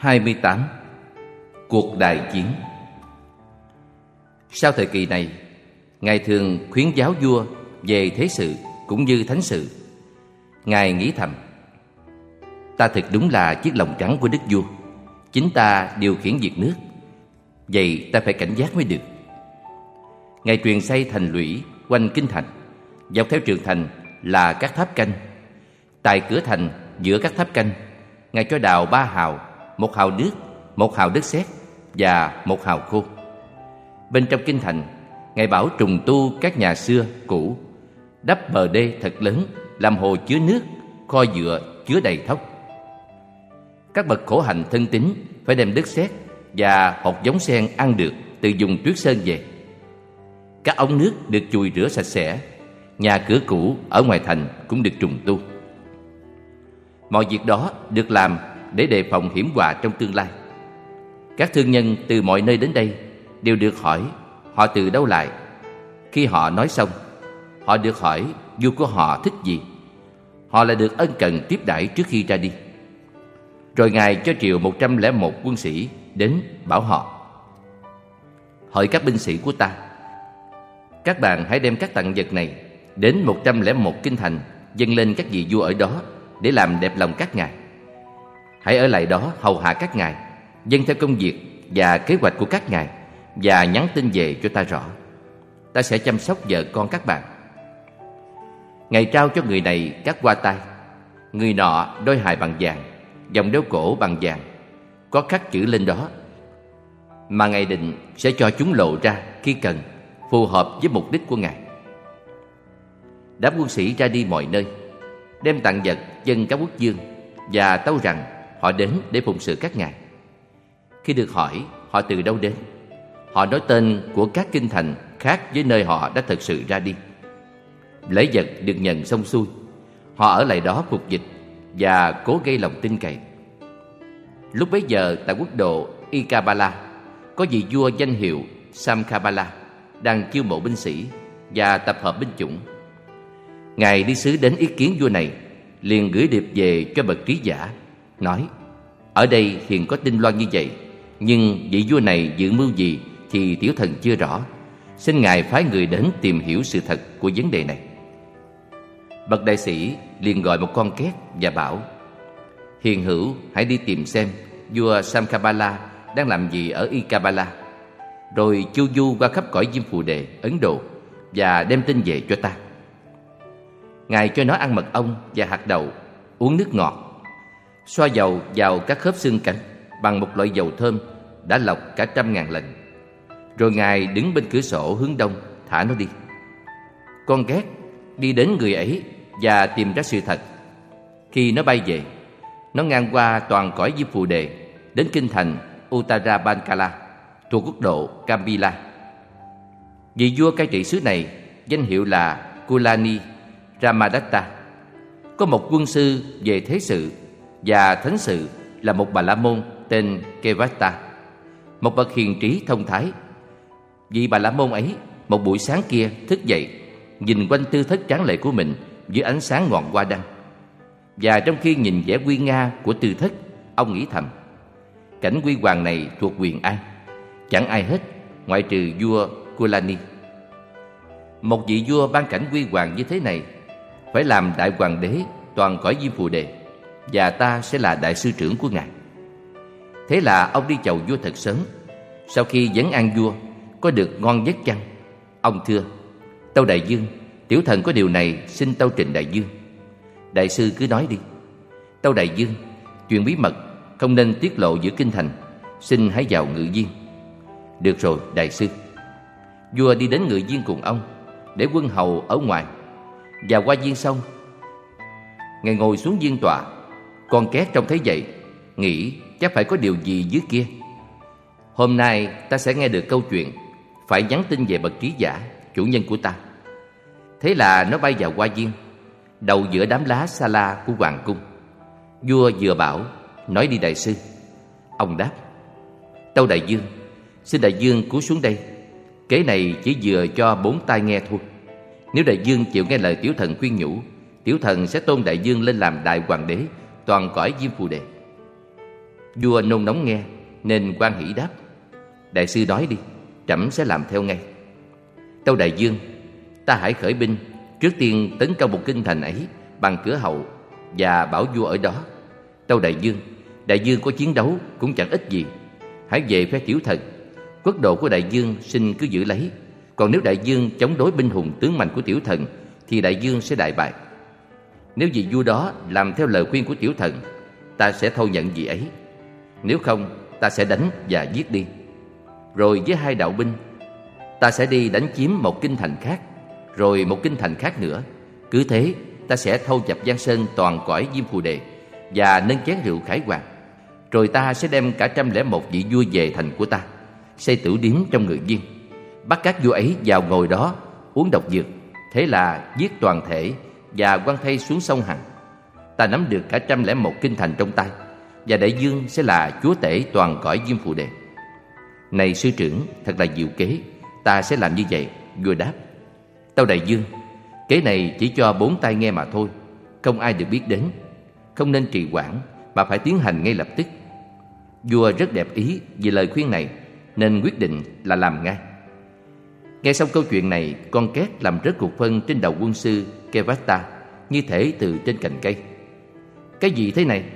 28. Cuộc đại chiến. Sau thời kỳ này, Ngài thường khuyến giáo vua về thế sự cũng như thánh sự. Ngài nghĩ thầm: ta thực đúng là chiếc lồng trắng của đức vua, chính ta điều khiển việc nước, vậy ta phải cảnh giác mới được. Ngài truyền xây thành lũy quanh kinh thành, dọc theo tường thành là các tháp canh. Tại cửa thành giữa các tháp canh, Ngài cho đào 3 hào, 1 hào nước, 1 hào đất sét và 1 hào khô. Bên trong kinh thành, Ngài bảo trùng tu các nhà xưa cũ, đắp bờ đê thật lớn, làm hồ chứa nước, kho dựa chứa đầy thóc. Các bậc khổ hạnh thân tín phải đem đất sét và hột giống sen ăn được từ vùng Tuyết Sơn về. Các ống nước được chùi rửa sạch sẽ, nhà cửa cũ ở ngoài thành cũng được trùng tu. Mọi việc đó được làm để đề phòng hiểm họa trong tương lai. Các thương nhân từ mọi nơi đến đây đều được hỏi họ từ đâu lại. Khi họ nói xong, họ được hỏi vua của họ thích gì. Họ lại được ân cần tiếp đãi trước khi ra đi. Rồi Ngài cho triệu 101 quân sĩ đến bảo họ: hỡi các binh sĩ của ta, các bạn hãy đem các tặng vật này đến 101 kinh thành, dâng lên các vị vua ở đó để làm đẹp lòng các ngài. Hãy ở lại đó hầu hạ các ngài, dâng theo công việc và kế hoạch của các ngài, và nhắn tin về cho ta rõ. Ta sẽ chăm sóc vợ con các bạn. Ngài trao cho người này các hoa tai, người nọ đôi hài bằng vàng, vòng đeo cổ bằng vàng, có khắc chữ lên đó, mà Ngài định sẽ cho chúng lộ ra khi cần, phù hợp với mục đích của Ngài. Đám quân sĩ ra đi mọi nơi, đem tặng vật dâng các quốc vương và tâu rằng họ đến để phụng sự các ngài. Khi được hỏi họ từ đâu đến, họ nói tên của các kinh thành khác với nơi họ đã thực sự ra đi. Lễ vật được nhận xong xuôi, họ ở lại đó phục dịch và cố gây lòng tin cậy. Lúc bấy giờ tại quốc độ Ikabala, có vị vua danh hiệu Samkabala đang chiêu mộ binh sĩ và tập hợp binh chủng. Ngài đi sứ đến ý kiến vua này, liền gửi điệp về cho bậc trí giả, nói: ở đây hiện có tin loan như vậy, nhưng vị vua này dự mưu gì thì tiểu thần chưa rõ. Xin Ngài phái người đến tìm hiểu sự thật của vấn đề này. Bậc đại sĩ liền gọi một con két và bảo: hiền hữu, hãy đi tìm xem vua Samkabala đang làm gì ở Ikabala, rồi chu du qua khắp cõi Diêm Phù Đề, Ấn Độ, và đem tin về cho ta. Ngài cho nó ăn mật ong và hạt đậu, uống nước ngọt, xoa dầu vào các khớp xương cánh bằng một loại dầu thơm đã lọc cả 100.000 lần. Rồi Ngài đứng bên cửa sổ hướng đông, thả nó đi. Con ghét đi đến người ấy và tìm ra sự thật. Khi nó bay về, nó ngang qua toàn cõi Diêm Phù Đề, đến kinh thành Uttara Bankala thuộc quốc độ Kambila. Vị vua cai trị xứ này danh hiệu là Kulani Ramadatta, có một quân sư về thế sự và thánh sự là một bà la môn tên Kevata, một bậc hiền trí thông thái. Vị bà la môn ấy một buổi sáng kia thức dậy, nhìn quanh tư thất tráng lệ của mình dưới ánh sáng ngọn hoa đăng. Và trong khi nhìn vẻ uy nga của tư thất, ông nghĩ thầm: cảnh huy hoàng này thuộc quyền ai? Chẳng ai hết ngoại trừ vua Kulani. Một vị vua ban cảnh huy hoàng như thế này phải làm đại hoàng đế toàn cõi Diêm Phù Đề, và ta sẽ là đại sư trưởng của ngài. Thế là ông đi chầu vua thật sớm. Sau khi vấn an vua có được ngon giấc chăng, ông thưa: tâu đại vương, tiểu thần có điều này xin tâu trình đại vương. Đại sư cứ nói đi. Tâu đại vương, chuyện bí mật không nên tiết lộ giữa kinh thành, xin hãy vào ngự viên. Được rồi đại sư. Vua đi đến ngự viên cùng ông, để quân hầu ở ngoài. Và qua viên xong, Ngài ngồi xuống viên tọa. Con két trông thấy vậy, nghĩ chắc phải có điều gì dưới kia. Hôm nay ta sẽ nghe được câu chuyện, phải nhắn tin về bậc trí giả, chủ nhân của ta. Thế là nó bay vào hoa viên, đầu giữa đám lá sa la của hoàng cung. Vua vừa bảo: nói đi đại sư. Ông đáp: tâu đại vương, xin đại vương cúi xuống đây. Kế này chỉ vừa cho 4 tai nghe thôi. Nếu đại vương chịu nghe lời tiểu thần khuyên nhủ, tiểu thần sẽ tôn đại vương lên làm đại hoàng đế toàn cõi Diêm Phù Đề. Vua nôn nóng nghe, nên quan hỷ đáp: Đại sư nói đi, trẫm sẽ làm theo ngay. Tâu đại vương, ta hãy khởi binh, trước tiên tấn công một kinh thành ấy bằng cửa hậu và bảo vua ở đó. Tâu đại vương có chiến đấu cũng chẳng ích gì. Hãy về phe Tiểu Thần, quốc độ của đại vương xin cứ giữ lấy. Còn nếu đại vương chống đối binh hùng tướng mạnh của Tiểu Thần thì đại vương sẽ đại bại. Nếu vị vua đó làm theo lời khuyên của Tiểu Thần, ta sẽ thâu nhận vị ấy. Nếu không, ta sẽ đánh và giết đi. Rồi với 2 đạo binh, ta sẽ đi đánh chiếm một kinh thành khác, rồi một kinh thành khác nữa. Cứ thế, ta sẽ thâu dập Giang Sơn toàn cõi Diêm Phù Đề và nâng chén rượu khải hoàng. Rồi ta sẽ đem cả 101 vị vua về thành của ta, xây tử điếm trong người viên, bắt các vua ấy vào ngồi đó uống độc dược. Thế là giết toàn thể và quăng thây xuống sông Hằng. Ta nắm được cả 101 kinh thành trong tay, và đại vương sẽ là chúa tể toàn cõi Diêm Phù Đề. Này sư trưởng, thật là diệu kế, ta sẽ làm như vậy. Vua đáp: Tâu đại vương, kế này chỉ cho 4 tai nghe mà thôi, không ai được biết đến. Không nên trì hoãn, mà phải tiến hành ngay lập tức. Vua rất đẹp ý vì lời khuyên này, nên quyết định là làm ngay. Nghe xong câu chuyện này, con két làm rớt cục phân trên đầu quân sư Kevasta, như thể từ trên cành cây. Cái gì thế này?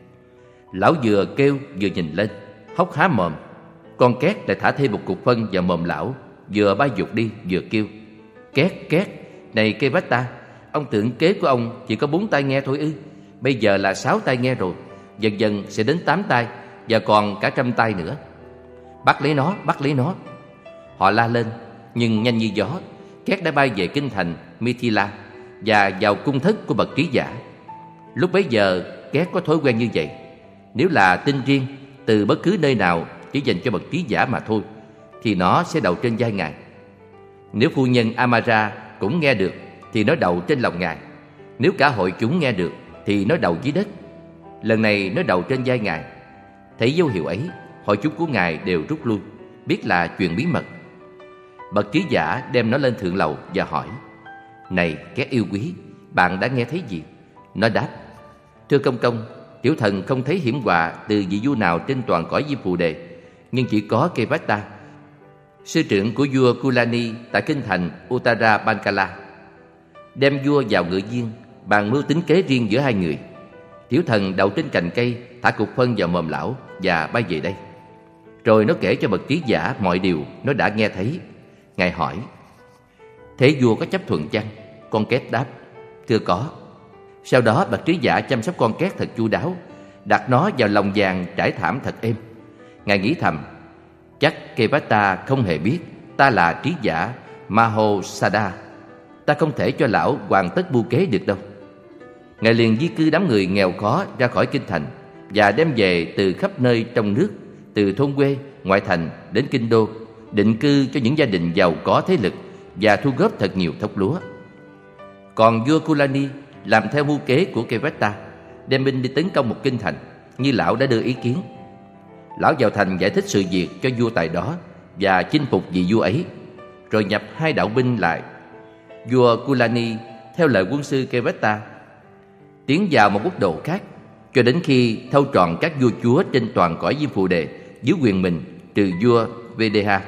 Lão vừa kêu vừa nhìn lên, hốc há mồm. Con két lại thả thêm một cục phân vào mồm lão, vừa bay vụt đi vừa kêu: Két két, này Kevasta, ông tưởng kế của ông chỉ có 4 tai nghe thôi ư? Bây giờ là 6 tai nghe rồi, dần dần sẽ đến 8 tai, và còn cả 100 tai nữa. Bắt lấy nó, bắt lấy nó. Họ la lên, nhưng nhanh như gió, két đã bay về kinh thành Mithila và vào cung thất của bậc trí giả. Lúc bấy giờ, két có thói quen như vậy. Nếu là tin riêng từ bất cứ nơi nào chỉ dành cho bậc trí giả mà thôi, thì nó sẽ đậu trên vai ngài. Nếu phu nhân Amara cũng nghe được thì nó đậu trên lòng ngài. Nếu cả hội chúng nghe được thì nó đậu dưới đất. Lần này nó đậu trên vai ngài. Thấy dấu hiệu ấy, hội chúng của ngài đều rút lui, biết là chuyện bí mật. Bậc trí giả đem nó lên thượng lầu và hỏi: Này két yêu quý, bạn đã nghe thấy gì? Nó đáp: Thưa công công, tiểu thần không thấy hiểm họa từ vị vua nào trên toàn cõi Diêm Phù Đề, nhưng chỉ có Kevasta, sư trưởng của vua Kulani tại kinh thành Uttara Bankala. Đem vua vào ngự viên, bàn mưu tính kế riêng giữa 2 người. Tiểu thần đậu trên cành cây, thả cục phân vào mồm lão và bay về đây. Rồi nó kể cho bậc trí giả mọi điều nó đã nghe thấy. Ngài hỏi: Thế vua có chấp thuận chăng? Con két đáp: Thưa có. Sau đó bậc trí giả chăm sóc con két thật chu đáo, đặt nó vào lòng vàng trải thảm thật êm. Ngài nghĩ thầm: Chắc Kevasta không hề biết ta là trí giả Mahosada. Ta không thể cho lão hoàn tất mưu kế được đâu. Ngài liền di cư đám người nghèo khó ra khỏi kinh thành và đem về từ khắp nơi trong nước, từ thôn quê, ngoại thành đến kinh đô, định cư cho những gia đình giàu có thế lực và thu góp thật nhiều thóc lúa. Còn vua Kulani làm theo mưu kế của Kevasta, đem binh đi tấn công một kinh thành như lão đã đưa ý kiến. Lão vào thành giải thích sự việc cho vua tại đó và chinh phục vị vua ấy, rồi nhập 2 đạo binh lại. Vua Kulani theo lời quân sư Kevasta tiến vào một quốc độ khác, cho đến khi thâu trọn các vua chúa trên toàn cõi Diêm Phù Đề dưới quyền mình, trừ vua Vedeha.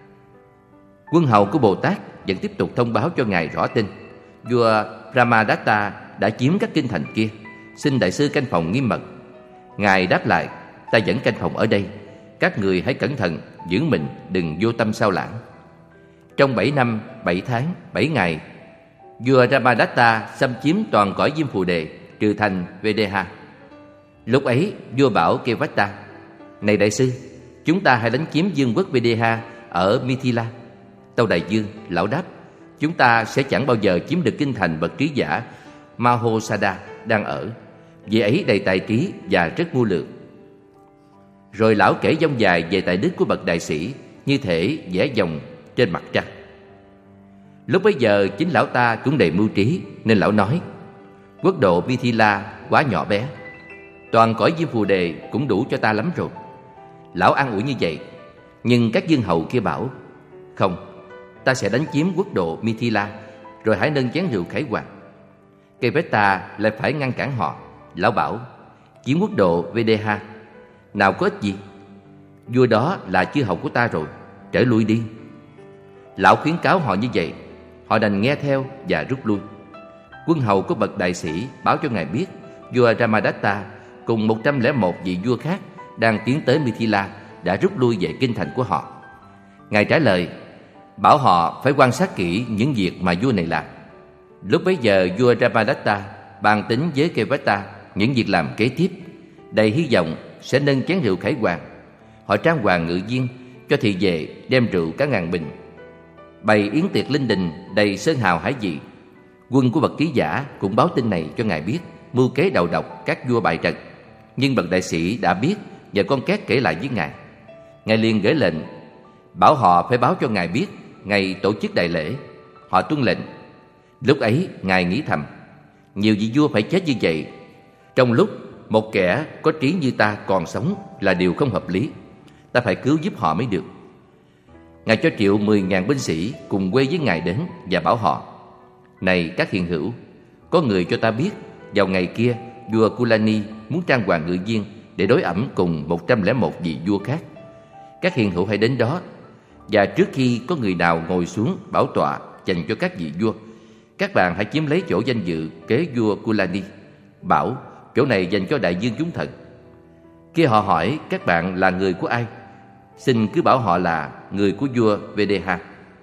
Quân hầu của Bồ Tát vẫn tiếp tục thông báo cho ngài rõ tin vua Brahmadatta đã chiếm các kinh thành kia, xin đại sư canh phòng nghiêm mật. Ngài đáp lại: Ta vẫn canh phòng ở đây, các người hãy cẩn thận, giữ mình đừng vô tâm sao lãng. Trong 7 năm, 7 tháng, 7 ngày, vua Brahmadatta xâm chiếm toàn cõi Diêm Phù Đề, trừ thành Vedeha. Lúc ấy vua bảo Kevasta: Này đại sư, chúng ta hãy đánh chiếm vương quốc Vedeha ở Mithila. Tâu đại vương, lão đáp: Chúng ta sẽ chẳng bao giờ chiếm được kinh thành bậc trí giả Mahosada đang ở. Vị ấy đầy tài trí và rất mưu lược. Rồi lão kể dông dài về tài đức của bậc đại sĩ, như thể vẽ dòng trên mặt trăng. Lúc bấy giờ chính lão ta cũng đầy mưu trí, nên lão nói: Quốc độ Mithila quá nhỏ bé, toàn cõi Diêm Phù Đề cũng đủ cho ta lắm rồi. Lão an ủi như vậy, nhưng các vương hầu kia bảo: Không, ta sẽ đánh chiếm quốc độ Mithila, rồi hãy nâng chén rượu khải hoàn. Kevasta lại phải ngăn cản họ. Lão bảo: Chiếm quốc độ Vedeha, Nào có ích gì. Vua đó là chư hầu của ta rồi, trở lui đi. Lão khuyến cáo họ như vậy. Họ đành nghe theo và rút lui. Quân hầu của bậc đại sĩ báo cho ngài biết vua Ramadatta cùng 101 vị vua khác đang tiến tới Mithila đã rút lui về kinh thành của họ. Ngài trả lời, bảo họ phải quan sát kỹ những việc mà vua này làm. Lúc bấy giờ vua Ramadatta bàn tính với Kevata những việc làm kế tiếp, đầy hy vọng sẽ nâng chén rượu khải hoàn. Họ trang hoàng ngự viên, cho thị vệ đem rượu cả ngàn bình, bày yến tiệc linh đình đầy sơn hào hải vị. Quân của bậc ký giả cũng báo tin này cho ngài biết, mưu kế đầu độc các vua bại trận. Nhưng bậc đại sĩ đã biết và con két kể lại với ngài. Ngài liền gửi lệnh bảo họ phải báo cho ngài biết ngày tổ chức đại lễ. Họ tuân lệnh. Lúc ấy ngài nghĩ thầm, nhiều vị vua phải chết như vậy trong lúc một kẻ có trí như ta còn sống là điều không hợp lý. Ta phải cứu giúp họ mới được. Ngài cho triệu 10.000 binh sĩ cùng quê với ngài đến và bảo họ, này các hiền hữu, có người cho ta biết vào ngày kia vua Kulani muốn trang hoàng ngự viên để đối ẩm cùng 101 vị vua khác. Các hiền hữu hãy đến đó, và trước khi có người nào ngồi xuống bảo tọa dành cho các vị vua, các bạn hãy chiếm lấy chỗ danh dự kế vua Kulani, bảo chỗ này dành cho đại dương chúng thần. Khi họ hỏi các bạn là người của ai, xin cứ bảo họ là người của vua Videha.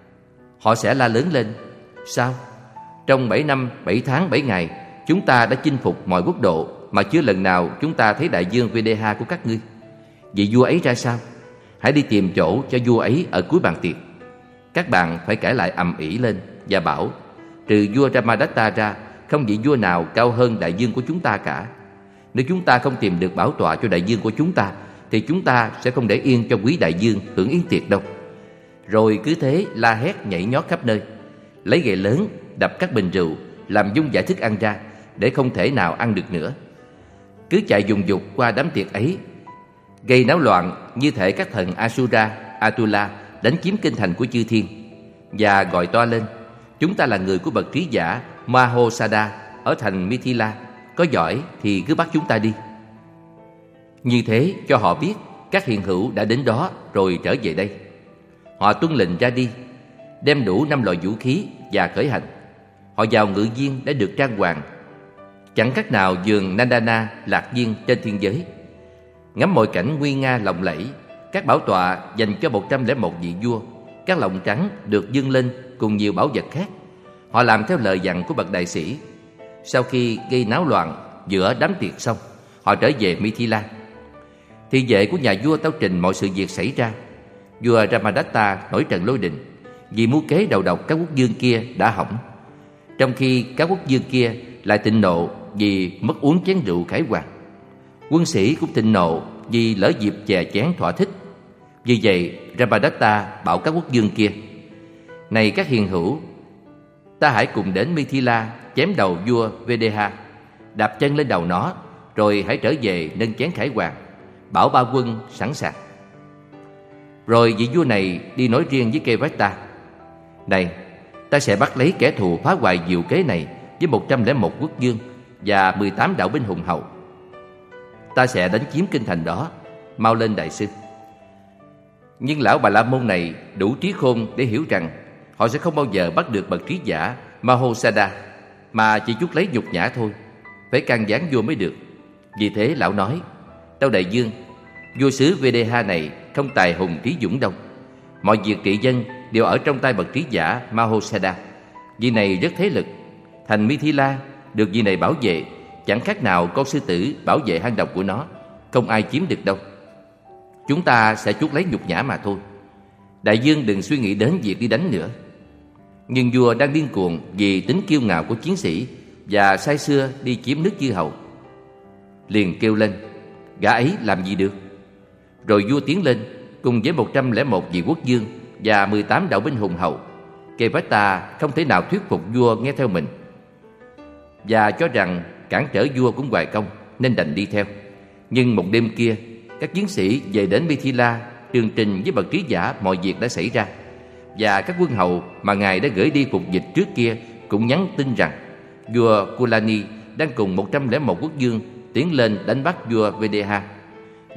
Họ sẽ la lớn lên, sao? Trong 7 năm, 7 tháng, 7 ngày, chúng ta đã chinh phục mọi quốc độ mà chưa lần nào chúng ta thấy đại dương Videha của các ngươi. Vị vua ấy ra sao? Hãy đi tìm chỗ cho vua ấy ở cuối bàn tiệc. Các bạn phải cãi lại ầm ĩ lên và bảo, trừ vua Ramadatta ra, không vị vua nào cao hơn đại dương của chúng ta cả. Nếu chúng ta không tìm được bảo tọa cho đại dương của chúng ta, thì chúng ta sẽ không để yên cho quý đại dương hưởng yến tiệc đâu. Rồi cứ thế la hét nhảy nhót khắp nơi, lấy gậy lớn đập các bình rượu, làm vung vãi thức ăn ra để không thể nào ăn được nữa. Cứ chạy dùng dục qua đám tiệc ấy, gây náo loạn như thể các thần Asura, Atula đánh chiếm kinh thành của chư thiên, và gọi to lên, chúng ta là người của bậc trí giả Mahosada ở thành Mithila, có giỏi thì cứ bắt chúng ta đi. Như thế cho họ biết các hiền hữu đã đến đó rồi trở về đây. Họ tuân lệnh ra đi, đem đủ 5 loại vũ khí và khởi hành. Họ vào ngự viên đã được trang hoàng, chẳng khác nào vườn Nandana lạc viên trên thiên giới. Ngắm mọi cảnh nguy nga lộng lẫy, các bảo tọa dành cho 101 vị vua, các lọng trắng được dâng lên cùng nhiều bảo vật khác. Họ làm theo lời dặn của bậc đại sĩ. Sau khi gây náo loạn giữa đám tiệc xong, họ trở về Mithila. Thị vệ của nhà vua tấu trình mọi sự việc xảy ra. Vua Ramadatta nổi trận lôi đình vì mưu kế đầu độc các quốc vương kia đã hỏng, trong khi các quốc vương kia lại thịnh nộ vì mất uống chén rượu khải hoàn. Quân sĩ cũng thịnh nộ vì lỡ dịp chè chén thỏa thích. Vì vậy Ramadatta bảo các quốc vương kia, này các hiền hữu, ta hãy cùng đến Mithila chém đầu vua Videha, đạp chân lên đầu nó, rồi hãy trở về nâng chén khải hoàn, bảo ba quân sẵn sàng. Rồi vị vua này đi nói riêng với Kevata, này, ta sẽ bắt lấy kẻ thù phá hoại diệu kế này với 101 quốc vương và 18 đạo binh hùng hậu. Ta sẽ đánh chiếm kinh thành đó, mau lên đại sư. Nhưng lão Bà La Môn này đủ trí khôn để hiểu rằng họ sẽ không bao giờ bắt được bậc trí giả Mahosada, mà chỉ chuốc lấy nhục nhã thôi, phải can gián vua mới được. Vì thế lão nói, tâu đại dương, vua xứ Videha này không tài hùng trí dũng đâu. Mọi việc trị dân đều ở trong tay bậc trí giả Mahosada. Vị này rất thế lực. Thành Mithila được vị này bảo vệ chẳng khác nào con sư tử bảo vệ hang động của nó, không ai chiếm được đâu. Chúng ta sẽ chuốc lấy nhục nhã mà thôi. Đại dương đừng suy nghĩ đến việc đi đánh nữa. Nhưng vua đang điên cuồng vì tính kiêu ngạo của chiến sĩ và say sưa đi chiếm nước chư hầu, liền kêu lên, gã ấy làm gì được. Rồi vua tiến lên cùng với 101 vị quốc vương và 18 đạo binh hùng hậu. Kevata không thể nào thuyết phục vua nghe theo mình, và cho rằng cản trở vua cũng hoài công, nên đành đi theo. Nhưng một đêm kia, các chiến sĩ về đến Mithila tường trình với bậc trí giả mọi việc đã xảy ra, và các quân hầu mà ngài đã gửi đi phục dịch trước kia cũng nhắn tin rằng vua Kulani đang cùng 101 quốc vương tiến lên đánh bắt vua Videha.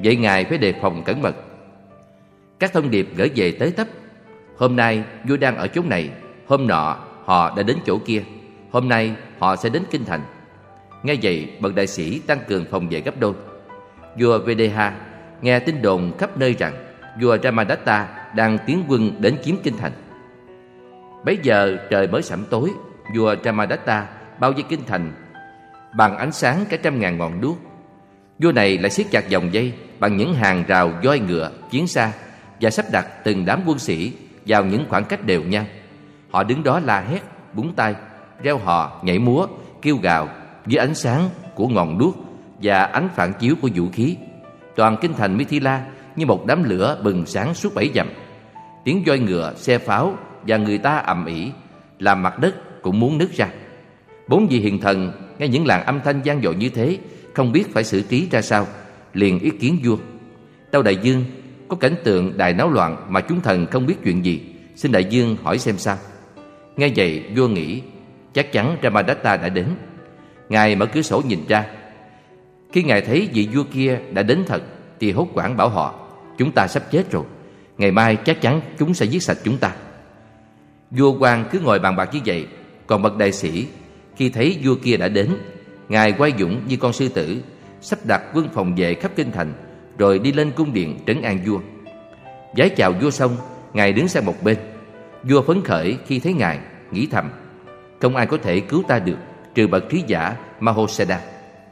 vậy ngài phải đề phòng cẩn mật. Các thông điệp gửi về tới tấp: hôm nay vua đang ở chỗ này, hôm nọ họ đã đến chỗ kia, hôm nay họ sẽ đến kinh thành. Nghe vậy, bậc đại sĩ tăng cường phòng vệ gấp đôi. Vua Videha nghe tin đồn khắp nơi rằng vua Ramadatta đang tiến quân đến chiếm kinh thành. Bấy giờ trời mới sẩm tối, vua Ramadatta bao vây kinh thành bằng ánh sáng cả 100.000 ngọn đuốc. Vua này lại siết chặt vòng dây bằng những hàng rào voi ngựa, chiến xa và sắp đặt từng đám quân sĩ vào những khoảng cách đều nhau. Họ đứng đó la hét, búng tay, reo hò, nhảy múa, kêu gào dưới ánh sáng của ngọn đuốc và ánh phản chiếu của vũ khí. Toàn kinh thành Mithila như một đám lửa bừng sáng suốt 7 dặm. Tiếng voi ngựa, xe pháo và người ta ầm ĩ làm mặt đất cũng muốn nứt ra. 4 vị hiền thần nghe những làn âm thanh vang dội như thế, không biết phải xử trí ra sao, liền ý kiến vua: tâu đại dương, có cảnh tượng đại náo loạn mà chúng thần không biết chuyện gì, xin đại dương hỏi xem sao. Nghe vậy, vua nghĩ chắc chắn Ramadatta đã đến. Ngài mở cửa sổ nhìn ra. Khi ngài thấy vị vua kia đã đến thật thì hốt hoảng bảo họ: chúng ta sắp chết rồi, ngày mai chắc chắn chúng sẽ giết sạch chúng ta. Vua quan cứ ngồi bàn bạc như vậy. Còn bậc đại sĩ, khi thấy vua kia đã đến, ngài oai dũng như con sư tử, sắp đặt quân phòng vệ khắp kinh thành, rồi đi lên cung điện trấn an vua. Vái chào vua xong, ngài đứng sang một bên. Vua phấn khởi khi thấy ngài, nghĩ thầm: không ai có thể cứu ta được trừ bậc trí giả Mahosada.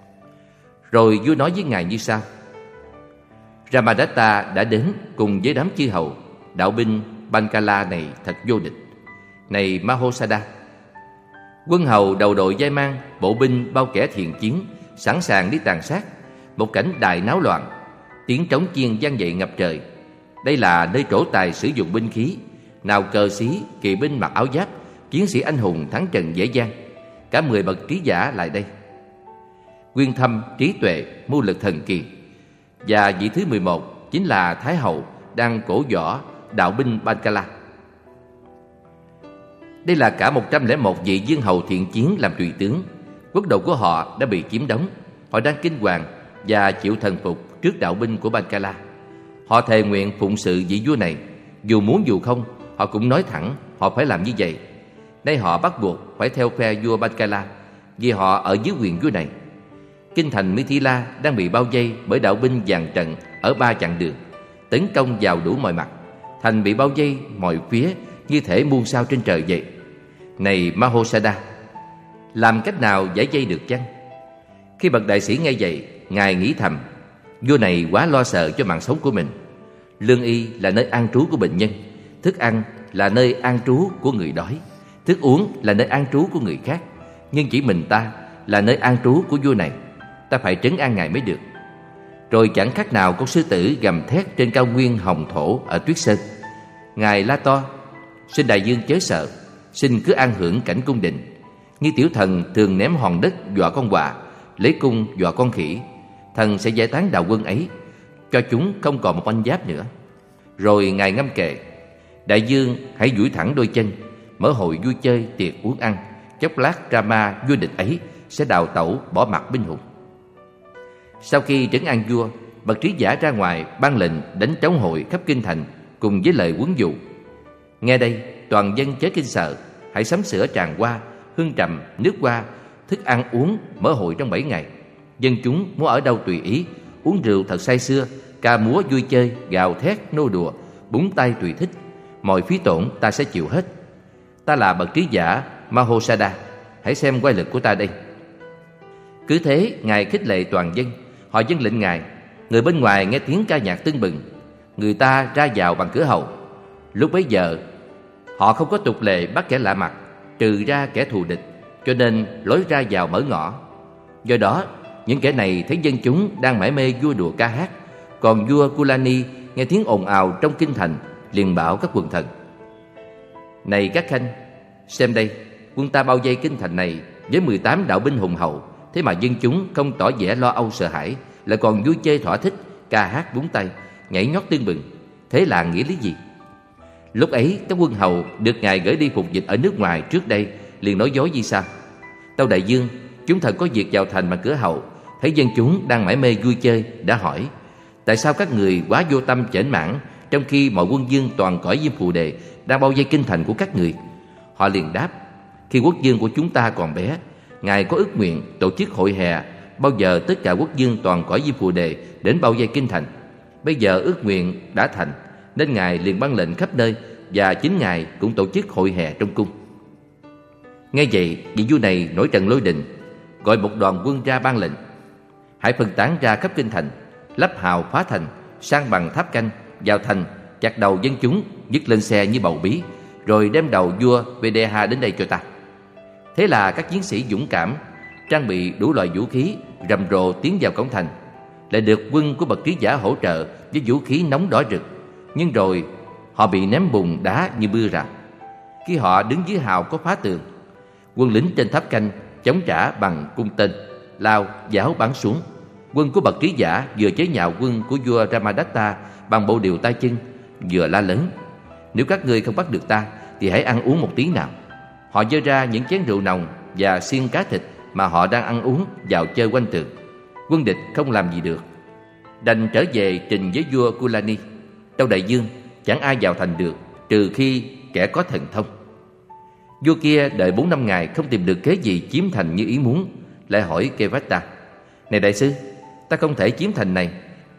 Rồi vua nói với ngài như sau: Ramadatta đã đến cùng với đám chư hầu, đạo binh Bankala này thật vô địch. Này Mahosada, quân hầu đầu đội vai mang, bộ binh bao kẻ thiện chiến, sẵn sàng đi tàn sát. Một cảnh đại náo loạn, tiếng trống chiên vang dậy ngập trời. Đây là nơi trổ tài sử dụng binh khí. Nào cờ sĩ, kỵ binh mặc áo giáp, chiến sĩ anh hùng thắng trận dễ dàng. Cả 10 bậc trí giả lại đây. Quyên thâm, trí tuệ, mưu lực thần kỳ. Và vị thứ 11 chính là Thái hậu đang cổ võ đạo binh Bankala. Đây là cả 101 vị vương hầu thiện chiến làm tùy tướng. Quốc độ của họ đã bị chiếm đóng. Họ đang kinh hoàng và chịu thần phục trước đạo binh của Bankala. Họ thề nguyện phụng sự vị vua này. Dù muốn dù không, họ cũng nói thẳng họ phải làm như vậy. Nay họ bắt buộc phải theo phe vua Bankala, vì họ ở dưới quyền vua này. Kinh thành Mithila đang bị bao vây bởi đạo binh dàn trận ở 3 chặng đường, tấn công vào đủ mọi mặt. Thành bị bao vây mọi phía như thể muôn sao trên trời vậy. Này Mahosada, làm cách nào giải dây được chăng? Khi bậc đại sĩ nghe vậy, ngài nghĩ thầm: vua này quá lo sợ cho mạng sống của mình. Lương y là nơi an trú của bệnh nhân, thức ăn là nơi an trú của người đói, thức uống là nơi an trú của người khác, nhưng chỉ mình ta là nơi an trú của vua này. Ta phải trấn an ngài mới được. Rồi chẳng khác nào con sư tử gầm thét trên cao nguyên hồng thổ ở Tuyết Sơn. Ngài la to: xin đại dương chớ sợ, xin cứ an hưởng cảnh cung đình. Như tiểu thần thường ném hòn đất dọa con quạ, lấy cung dọa con khỉ, thần sẽ giải tán đạo quân ấy, cho chúng không còn một oanh giáp nữa. Rồi ngài ngâm kệ: đại dương hãy duỗi thẳng đôi chân, mở hội vui chơi tiệc uống ăn. Chốc lát Rama vua địch ấy sẽ đào tẩu bỏ mặc binh hùng. Sau khi trấn an vua, bậc trí giả ra ngoài ban lệnh đánh trống hội khắp kinh thành cùng với lời huấn dụ. Nghe đây, toàn dân chớ kinh sợ, hãy sắm sửa tràng hoa, hương trầm, nước hoa, thức ăn uống, mở hội trong 7 ngày. Dân chúng muốn ở đâu tùy ý, uống rượu thật say sưa, ca múa vui chơi, gào thét nô đùa, búng tay tùy thích. Mọi phí tổn ta sẽ chịu hết. Ta là bậc trí giả Mahosada, hãy xem quay lực của ta đây. Cứ thế ngài khích lệ toàn dân. Họ vâng lệnh ngài. Người bên ngoài nghe tiếng ca nhạc tưng bừng, người ta ra vào bằng cửa hầu. Lúc bấy giờ họ không có tục lệ bắt kẻ lạ mặt, trừ ra kẻ thù địch, cho nên lối ra vào mở ngõ. Do đó những kẻ này thấy dân chúng đang mải mê vua đùa ca hát. Còn vua Kulani nghe tiếng ồn ào trong kinh thành, liền bảo các quần thần: này các khanh, xem đây, quân ta bao vây kinh thành này với 18 đạo binh hùng hậu. Thế mà dân chúng không tỏ vẻ lo âu sợ hãi, lại còn vui chơi thỏa thích, ca hát búng tay, nhảy nhót tưng bừng. Thế là nghĩa lý gì? Lúc ấy các quân hầu được ngài gửi đi phục dịch ở nước ngoài trước đây liền nói dối như sao: tâu đại dương, chúng thần có việc vào thành mà cửa hậu, thấy dân chúng đang mải mê vui chơi, đã hỏi: Tại sao các người quá vô tâm chểnh mãn, trong khi mọi quân vương toàn cõi Diêm Phù Đề đang bao vây kinh thành của các người? Họ liền đáp: Khi quốc vương của chúng ta còn bé, Ngài có ước nguyện tổ chức hội hè bao giờ tất cả quốc vương toàn cõi Diêm Phù Đề đến bao vây kinh thành. Bây giờ ước nguyện đã thành, nên Ngài liền ban lệnh khắp nơi, và chính Ngài cũng tổ chức hội hè trong cung. Nghe vậy, vị vua này nổi trận lôi đình, gọi một đoàn quân ra ban lệnh: Hãy phân tán ra khắp kinh thành, lắp hào phá thành, san bằng tháp canh, vào thành, chặt đầu dân chúng, dứt lên xe như bầu bí, rồi đem đầu vua Vedeha đến đây cho ta. Thế là các chiến sĩ dũng cảm, trang bị đủ loại vũ khí, rầm rộ tiến vào cổng thành, lại được quân của bậc trí giả hỗ trợ với vũ khí nóng đỏ rực. Nhưng rồi họ bị ném bùn đá như mưa rào. Khi họ đứng dưới hào có phá tường, quân lính trên tháp canh chống trả bằng cung tên, lao giáo bắn xuống. Quân của bậc trí giả vừa chế nhạo quân của vua Ramadatta bằng bộ điều tay chân, vừa la lớn: Nếu các ngươi không bắt được ta thì hãy ăn uống một tiếng nào. Họ giơ ra những chén rượu nồng và xiên cá thịt mà họ đang ăn uống vào chơi quanh tường. Quân địch không làm gì được, đành trở về trình với vua Kulani. Tâu đại vương, chẳng ai vào thành được trừ khi kẻ có thần thông. Vua kia đợi 4 năm ngày không tìm được kế gì chiếm thành như ý muốn, lại hỏi Kevata: Này đại sư, ta không thể chiếm thành này,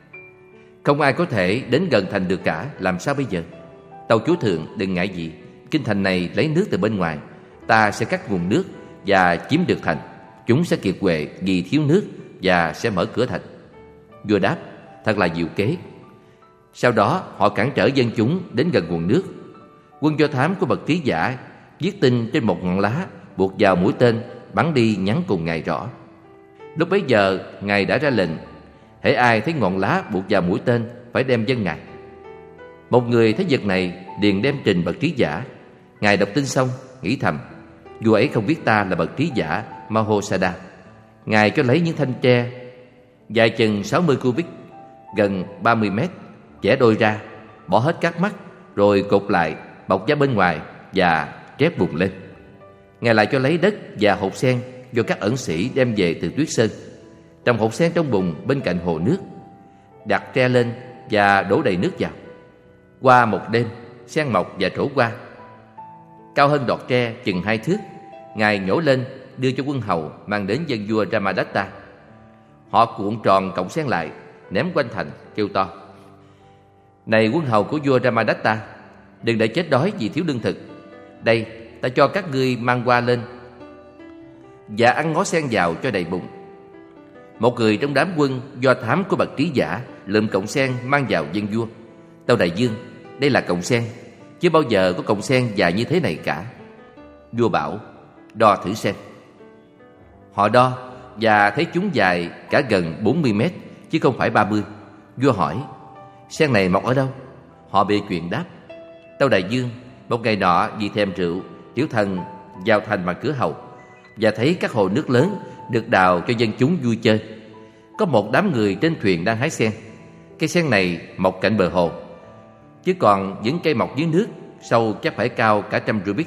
không ai có thể đến gần thành được cả, làm sao bây giờ? Tâu chúa thượng đừng ngại gì, kinh thành này lấy nước từ bên ngoài, ta sẽ cắt nguồn nước và chiếm được thành. Chúng sẽ kiệt quệ vì thiếu nước và sẽ mở cửa thành. Vua đáp: Thật là diệu kế. Sau đó họ cản trở dân chúng đến gần nguồn nước. Quân do thám của bậc trí giả viết tin trên một ngọn lá, buộc vào mũi tên, bắn đi nhắn cùng Ngài rõ. Lúc bấy giờ Ngài đã ra lệnh: hễ ai thấy ngọn lá buộc vào mũi tên phải đem dâng Ngài. Một người thấy việc này liền đem trình bậc trí giả. Ngài đọc tin xong nghĩ thầm: vua ấy không biết ta là bậc trí giả Mahosada. Ngài cho lấy những thanh tre dài chừng 60 cubit, gần 30 mét, chẻ đôi ra, bỏ hết các mắt, rồi cột lại, bọc ra bên ngoài và trép bùn lên. Ngài lại cho lấy đất và hột sen do các ẩn sĩ đem về từ Tuyết Sơn, trồng hột sen trong bùn bên cạnh hồ nước, đặt tre lên và đổ đầy nước vào. Qua một đêm, sen mọc và trổ qua, cao hơn đọt tre chừng 2 thước. Ngài nhổ lên đưa cho quân hầu mang đến dân vua Ramadatta. Họ cuộn tròn cọng sen lại, ném quanh thành, kêu to: Này quân hầu của vua Ramadatta, đừng để chết đói vì thiếu lương thực. Đây, ta cho các ngươi mang qua lên và ăn ngó sen vào cho đầy bụng. Một người trong đám quân do thám của bậc trí giả lượm cọng sen mang vào dân vua. Tâu đại vương, đây là cọng sen, chưa bao giờ có cọng sen dài như thế này cả. Vua bảo: đo thử xem. Họ đo và thấy chúng dài cả gần 40 mét, chứ không phải 30. Vua hỏi: sen này mọc ở đâu? Họ bề chuyện đáp: Tâu đại vương, một ngày nọ vì thèm rượu, tiểu thần vào thành bằng cửa hầu và thấy các hồ nước lớn được đào cho dân chúng vui chơi. Có một đám người trên thuyền đang hái sen. Cây sen này mọc cạnh bờ hồ, chứ còn những cây mọc dưới nước sâu chắc phải cao cả 100 rubik.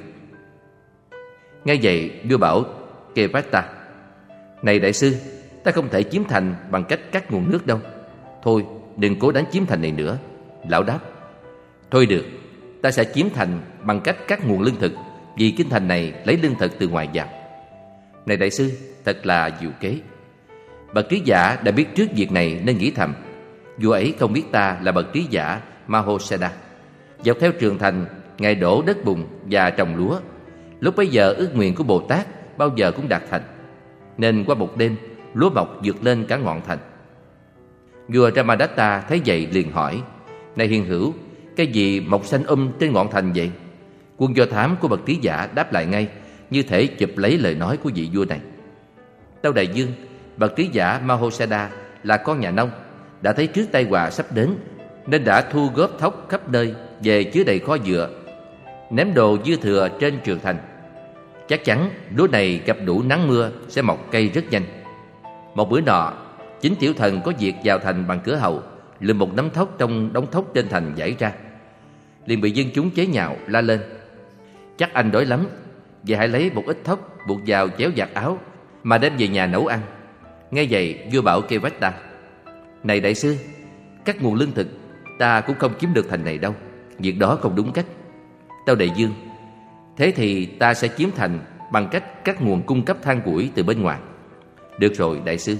Nghe vậy, vua bảo Kevata: Này đại sư, ta không thể chiếm thành bằng cách cắt nguồn nước đâu. Thôi, đừng cố đánh chiếm thành này nữa. Lão đáp: Thôi được, ta sẽ chiếm thành bằng cách cắt nguồn lương thực, vì kinh thành này lấy lương thực từ ngoài vào. Này đại sư, thật là diệu kế. Bậc trí giả đã biết trước việc này nên nghĩ thầm: vua ấy không biết ta là bậc trí giả Mahosada. Dọc theo trường thành, Ngài đổ đất bùn và trồng lúa. Lúc bấy giờ ước nguyện của Bồ Tát bao giờ cũng đạt thành, nên qua một đêm lúa mọc vượt lên cả ngọn thành. Vua Ramadatta thấy vậy liền hỏi: Này hiền hữu, cái gì mọc xanh trên ngọn thành vậy? Quân do thám của bậc trí giả đáp lại ngay, như thể chụp lấy lời nói của vị vua này: Tâu đại vương, bậc trí giả Mahosada là con nhà nông, đã thấy trước tai họa sắp đến nên đã thu góp thóc khắp nơi về chứa đầy kho dựa, ném đồ dư thừa trên trường thành. Chắc chắn lúa này gặp đủ nắng mưa sẽ mọc cây rất nhanh. Một bữa nọ, chính tiểu thần có việc vào thành bằng cửa hầu, lượm một nắm thóc trong đống thóc trên thành giải ra, liền bị dân chúng chế nhạo la lên: Chắc anh đói lắm, vậy hãy lấy một ít thóc buộc vào chéo giặt áo mà đem về nhà nấu ăn. Nghe vậy, vua bảo Kevata: Này đại sư, Các nguồn lương thực ta cũng không chiếm được thành này đâu. Việc đó không đúng cách. Tâu Đại Dương: Thế thì ta sẽ chiếm thành bằng cách các nguồn cung cấp than củi từ bên ngoài. Được rồi đại sư.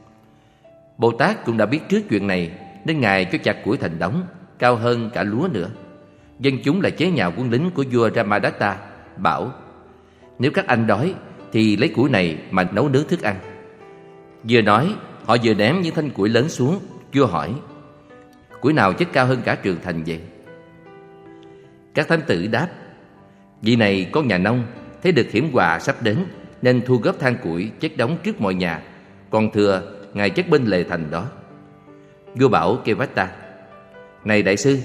Bồ Tát cũng đã biết trước chuyện này, nên Ngài cho chặt củi thành đống, cao hơn cả lúa nữa. Dân chúng là chế nhạo quân lính của vua Ramadatta, bảo: Nếu các anh đói thì lấy củi này mà nấu nướng thức ăn. Vừa nói, họ vừa ném những thanh củi lớn xuống. Vua hỏi: Củi nào chất cao hơn cả trường thành vậy? Các thám tử đáp: Vị này con nhà nông, thấy được hiểm họa sắp đến nên thu góp than củi chất đóng trước mọi nhà, còn thừa Ngài chất bên lề thành đó. Vua bảo Kevata: Này đại sư,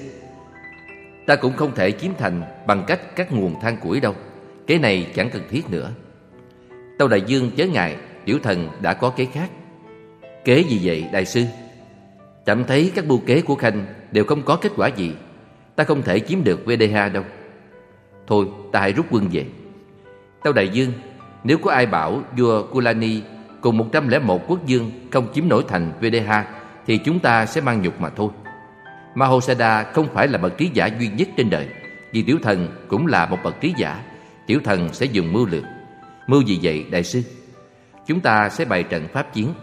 ta cũng không thể chiếm thành bằng cách các nguồn than củi đâu. Kế này chẳng cần thiết nữa. Tâu Đại Dương chớ ngại, tiểu thần đã có kế khác. Kế gì vậy đại sư? Trẫm thấy các mưu kế của Khanh đều không có kết quả gì. Ta không thể chiếm được Videha đâu. Thôi ta hãy rút quân về. Tâu Đại Dương: Nếu có ai bảo vua Kulani cùng 101 quốc vương không chiếm nổi thành Videha thì chúng ta sẽ mang nhục mà thôi. Mahosada không phải là bậc trí giả duy nhất trên đời. Vì tiểu thần cũng là một bậc trí giả, tiểu thần sẽ dùng mưu lược. Mưu gì vậy đại sư? Chúng ta sẽ bày trận pháp chiến.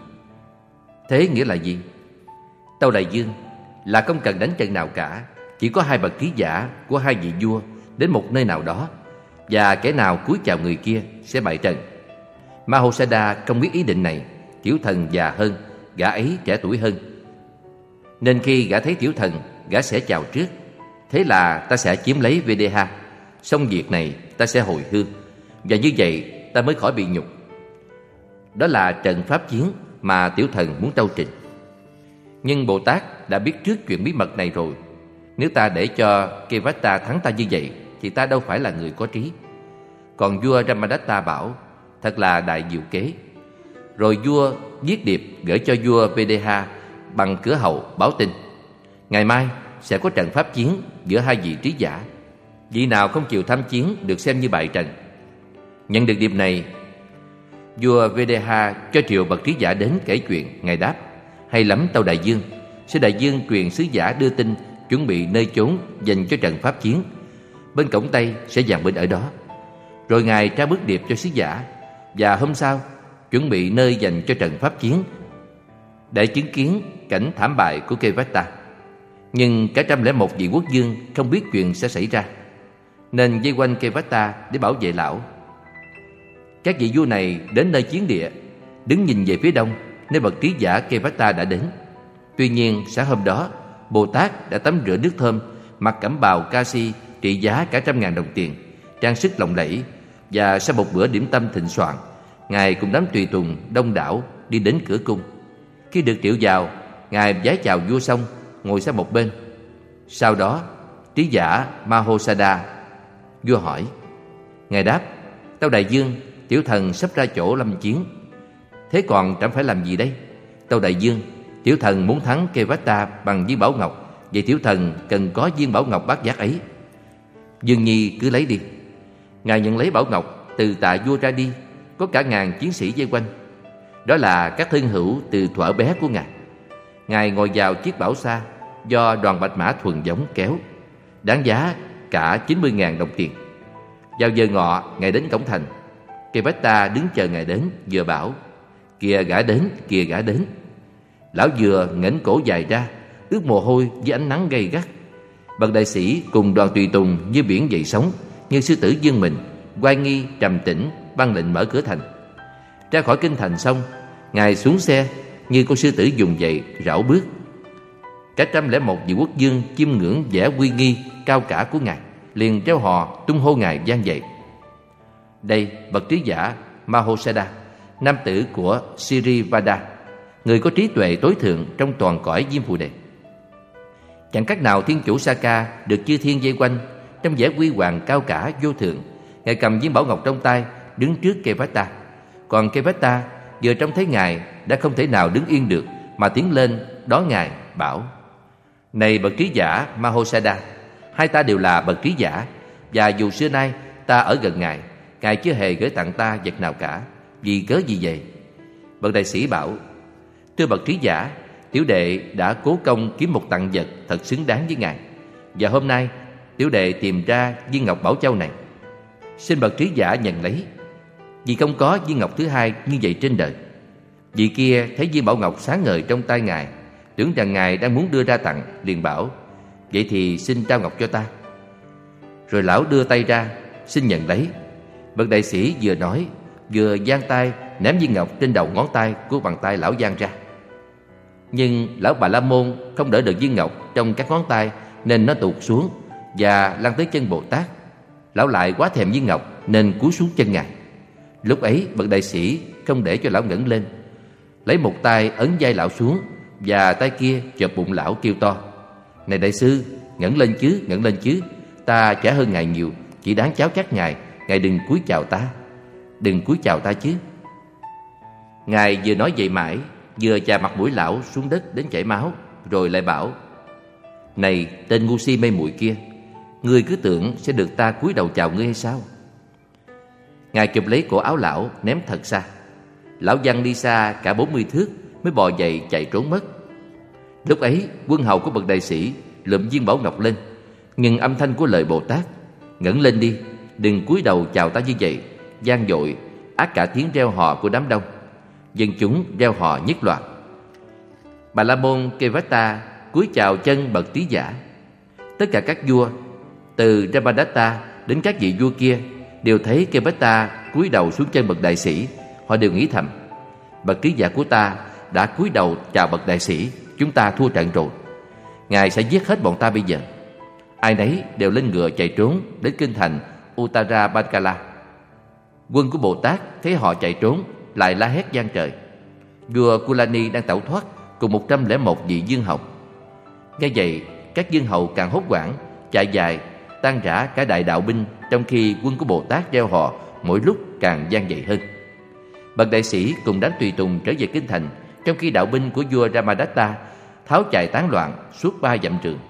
Thế nghĩa là gì? Tâu Đại Dương: Là không cần đánh trận nào cả. Chỉ có hai bậc trí giả của hai vị vua đến một nơi nào đó, và kẻ nào cúi chào người kia sẽ bại trận. Mahosada không biết ý định này. Tiểu thần già hơn, gã ấy trẻ tuổi hơn, nên khi gã thấy tiểu thần, gã sẽ chào trước. Thế là ta sẽ chiếm lấy Videha. Xong việc này ta sẽ hồi hương, và như vậy ta mới khỏi bị nhục. Đó là trận pháp chiến mà tiểu thần muốn tâu trình. Nhưng Bồ Tát đã biết trước chuyện bí mật này rồi. Nếu ta để cho Kevata thắng ta như vậy thì ta đâu phải là người có trí. Còn vua Ramadatta bảo: Thật là đại diệu kế. Rồi vua viết điệp gửi cho vua Videha bằng cửa hầu báo tin: Ngày mai sẽ có trận pháp chiến giữa hai vị trí giả. Vị nào không chịu tham chiến được xem như bại trận. Nhận được điệp này, vua Videha cho triệu bậc trí giả đến kể chuyện. Ngài đáp: Hay lắm Tâu Đại Dương. Xin đại dương truyền sứ giả đưa tin chuẩn bị nơi chốn dành cho trận pháp chiến. Bên cổng Tây sẽ dàn binh ở đó. Rồi Ngài trao bức điệp cho sứ giả, và hôm sau chuẩn bị nơi dành cho trận pháp chiến để chứng kiến cảnh thảm bại của Kevata. Nhưng cả 101 vị quốc vương không biết chuyện sẽ xảy ra, nên vây quanh Kevata để bảo vệ lão. Các vị vua này đến nơi chiến địa, đứng nhìn về phía đông, nơi bậc trí giả Kevata đã đến. Tuy nhiên sáng hôm đó, Bồ Tát đã tắm rửa nước thơm, mặc cẩm bào Kasi trị giá cả 100.000 đồng tiền, trang sức lộng lẫy, và sau một bữa điểm tâm thịnh soạn, Ngài cùng đám tùy tùng đông đảo đi đến cửa cung. Khi được triệu vào, Ngài vái chào vua xong, ngồi sang một bên. Sau đó, trí giả Mahosada. Vua hỏi. Ngài đáp: Tâu Đại Dương, tiểu thần sắp ra chỗ lâm chiến. Thế còn trẫm phải làm gì đây? Tâu Đại Dương, tiểu thần muốn thắng Kevata bằng viên bảo ngọc. Vậy tiểu thần cần có viên bảo ngọc bát giác ấy. Dương Nhi cứ lấy đi. Ngài nhận lấy bảo ngọc, từ tạ vua ra đi. Có cả ngàn chiến sĩ vây quanh. Đó là các thân hữu từ thuở bé của Ngài. Ngài ngồi vào chiếc bảo xa do đoàn bạch mã thuần giống kéo, đáng giá cả 90.000 đồng tiền. Vào giờ ngọ, Ngài đến cổng thành. Kevata đứng chờ Ngài đến, vừa bảo: Kìa gã đến, kìa gã đến. Lão vừa nghển cổ dài ra, ướt mồ hôi với ánh nắng gay gắt. Bậc đại sĩ cùng đoàn tùy tùng như biển dậy sóng, như sư tử vươn mình, oai nghi trầm tĩnh ban lệnh mở cửa thành. Ra khỏi kinh thành xong, Ngài xuống xe như con sư tử dùng dậy rảo bước. Cả 101 vị quốc vương chiêm ngưỡng vẻ uy nghi cao cả của Ngài, liền reo hò tung hô Ngài vang dậy. Đây bậc trí giả Mahosada, nam tử của Sirivada, người có trí tuệ tối thượng trong toàn cõi Diêm Phù Đề. Chẳng cách nào thiên chủ Saka được chư thiên vây quanh. Trong vẻ huy hoàng cao cả vô thượng, Ngài cầm viên bảo ngọc trong tay, đứng trước Kevata. Còn Kevata vừa trông thấy Ngài đã không thể nào đứng yên được, mà tiến lên đón Ngài, bảo: Này bậc trí giả Mahosada, hai ta đều là bậc trí giả, và dù xưa nay ta ở gần Ngài, Ngài chưa hề gửi tặng ta vật nào cả. Vì cớ gì vậy? Bậc đại sĩ bảo: Thưa bậc trí giả, tiểu đệ đã cố công kiếm một tặng vật thật xứng đáng với ngài. Và hôm nay tiểu đệ tìm ra viên ngọc Bảo Châu này. Xin bậc trí giả nhận lấy, vì không có viên ngọc thứ hai như vậy trên đời. Vị kia thấy viên bảo ngọc sáng ngời trong tay ngài, tưởng rằng ngài đang muốn đưa ra tặng, liền bảo: vậy thì xin trao ngọc cho ta. Rồi lão đưa tay ra xin nhận lấy. Bậc đại sĩ vừa nói vừa giang tay ném viên ngọc trên đầu ngón tay của bàn tay lão giang ra. Nhưng lão Bà La Môn không đỡ được viên ngọc trong các ngón tay, nên nó tụt xuống và lăn tới chân Bồ Tát. Lão lại quá thèm viên ngọc nên cúi xuống chân ngài. Lúc ấy bậc đại sĩ không để cho lão ngẩng lên, lấy một tay ấn vai lão xuống, và tay kia chộp bụng lão kêu to: này đại sư, ngẩng lên chứ, ngẩng lên chứ, ta chả hơn ngài nhiều, chỉ đáng cháu chắc ngài đừng cúi chào ta, đừng cúi chào ta chứ. Ngài vừa nói vậy mãi, vừa chà mặt mũi lão xuống đất đến chảy máu, rồi lại bảo: này tên ngu si mê muội kia, ngươi cứ tưởng sẽ được ta cúi đầu chào ngươi hay sao? Ngài chụp lấy cổ áo lão ném thật xa. Lão văng đi xa cả 40 thước mới bò dậy chạy trốn mất. Lúc ấy quân hầu của bậc đại sĩ lượm viên bảo ngọc lên, nhưng âm thanh của lời Bồ Tát: ngẩng lên đi, đừng cúi đầu chào ta như vậy, vang dội át cả tiếng reo hò của đám đông. Dân chúng reo hò nhất loạt. Bà La Môn Kevatta cúi chào chân bậc trí giả. Tất cả các vua từ Ramadatta đến các vị vua kia đều thấy Kevatta cúi đầu xuống chân bậc đại sĩ. Họ đều nghĩ thầm: bậc trí giả của ta đã cúi đầu chào bậc đại sĩ, chúng ta thua trận rồi. Ngài sẽ giết hết bọn ta bây giờ. Ai nấy đều lên ngựa chạy trốn đến kinh thành Uttara Bankala. Quân của Bồ Tát thấy họ chạy trốn, lại la hét vang trời. Vua Kulani đang tẩu thoát cùng 101 vị vương hầu. Nghe vậy, các vương hầu càng hốt hoảng, chạy dài, tan rã cả đại đạo binh, trong khi quân của Bồ Tát reo hò mỗi lúc càng vang dậy hơn. Bậc đại sĩ cùng đám tùy tùng trở về kinh thành, trong khi đạo binh của vua Ramadatta tháo chạy tán loạn suốt 3 dặm trường.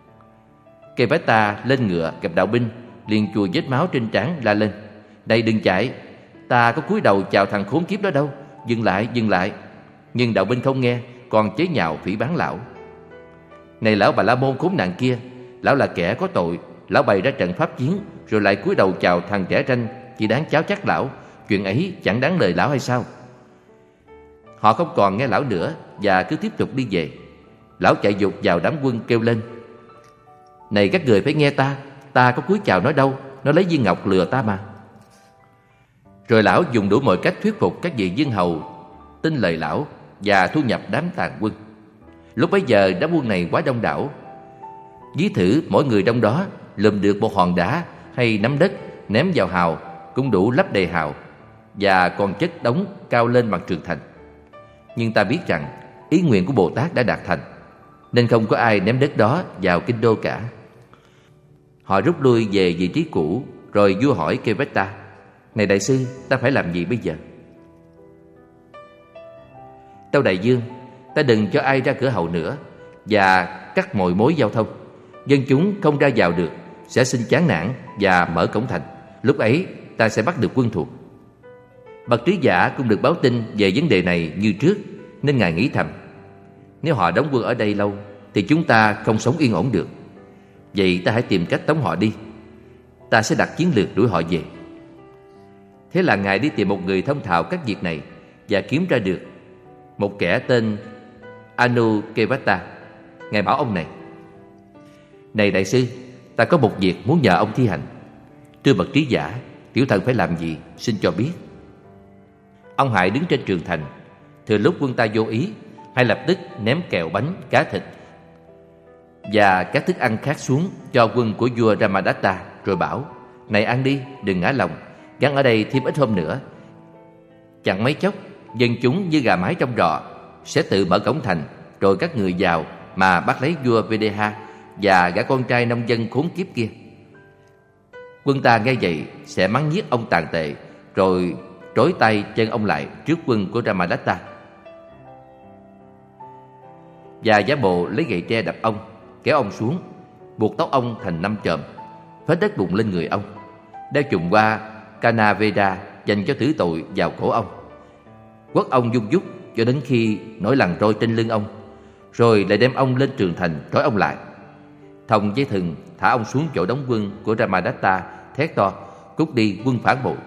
Kevatta lên ngựa gặp đạo binh, liền chùi vết máu trên trán la lên: này đừng chạy, ta có cúi đầu chào thằng khốn kiếp đó đâu, dừng lại, dừng lại. Nhưng đạo binh không nghe, còn chế nhạo phỉ báng lão. Này lão Bà La Môn khốn nạn kia, lão là kẻ có tội, lão bày ra trận pháp chiến rồi lại cúi đầu chào thằng trẻ ranh, chỉ đáng cháo chắc lão, chuyện ấy chẳng đáng lời lão hay sao? Họ không còn nghe lão nữa và cứ tiếp tục đi về. Lão chạy vụt vào đám quân kêu lên: này các người phải nghe ta có cúi chào nó đâu, nó lấy viên ngọc lừa ta mà. Rồi lão dùng đủ mọi cách thuyết phục các vị vương hầu tin lời lão và thu nhập đám tàn quân. Lúc bấy giờ đám quân này quá đông đảo. Ví thử mỗi người trong đó lượm được một hòn đá hay nắm đất ném vào hào cũng đủ lấp đầy hào, và còn chất đống cao lên bằng tường thành. Nhưng ta biết rằng ý nguyện của Bồ Tát đã đạt thành, nên không có ai ném đất đó vào kinh đô cả. Họ rút lui về vị trí cũ. Rồi vua hỏi Kevatta: này đại sư, ta phải làm gì bây giờ? Tâu đại vương, ta đừng cho ai ra cửa hậu nữa, và cắt mọi mối giao thông. Dân chúng không ra vào được, sẽ sinh chán nản và mở cổng thành. Lúc ấy ta sẽ bắt được quân thù. Bậc trí giả cũng được báo tin về vấn đề này như trước, nên ngài nghĩ thầm: nếu họ đóng quân ở đây lâu thì chúng ta không sống yên ổn được. Vậy ta hãy tìm cách tống họ đi. Ta sẽ đặt chiến lược đuổi họ về. Thế là ngài đi tìm một người thông thạo các việc này và kiếm ra được một kẻ tên Anu Kevatta. Ngài bảo ông này: này đại sư, ta có một việc muốn nhờ ông thi hành. Thưa bậc trí giả, tiểu thần phải làm gì, xin cho biết. Ông hãy đứng trên trường thành, thừa lúc quân ta vô ý, hãy lập tức ném kẹo bánh, cá thịt và các thức ăn khác xuống cho quân của vua Ramadatta, rồi bảo: này ăn đi, đừng ngã lòng, gắn ở đây thêm ít hôm nữa. Chẳng mấy chốc, dân chúng như gà mái trong rọ sẽ tự mở cổng thành, rồi các người vào mà bắt lấy vua Videha và gã con trai nông dân khốn kiếp kia. Quân ta nghe vậy sẽ mắng nhiếc ông tàn tệ, rồi trói tay chân ông lại trước quân của Ramadatta. Và giả bộ lấy gậy tre đập ông, kéo ông xuống, buộc tóc ông thành 5 chòm, phết đất bụng lên người ông, đeo chùm hoa Kanaveda dành cho tử tội vào cổ ông, quất ông dung dút cho đến khi nổi lằn trôi trên lưng ông, rồi lại đem ông lên tường thành trói ông lại. Thòng dây thừng thả ông xuống chỗ đóng quân của Brahmadatta, thét to: "Cút đi, quân phản bội!"